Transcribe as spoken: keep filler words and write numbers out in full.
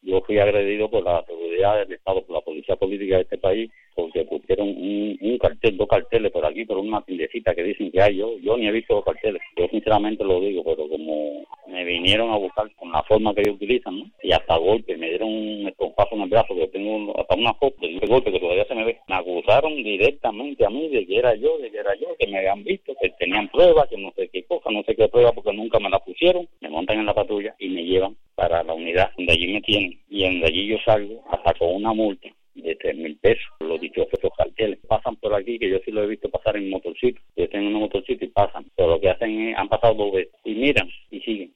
yo fui agredido por la seguridad del Estado, por la policía política de este país, porque pusieron un, un cartel, dos carteles por aquí, por una tiendecita que dicen que hay. Yo yo ni he visto los carteles, yo sinceramente lo digo, pero como me vinieron a buscar con la forma que ellos utilizan, ¿no? Y hasta golpe, me dieron un estrompazo en el brazo, que tengo hasta una foto de ese golpe que todavía se me ve. Me acusaron directamente a mí de que era yo, de que era yo, que me habían visto, que tenían pruebas, que no sé qué cosa, no sé qué prueba, porque nunca me la pusieron. Me montan en la patrulla y me llevan para la unidad donde allí me tienen, y donde allí yo salgo hasta con una multa de tres mil pesos. Los dichosos esos carteles pasan por aquí, que yo sí lo he visto pasar en motorcito. Yo tengo un motorcito y pasan, pero lo que hacen es, han pasado dos veces y miran y siguen.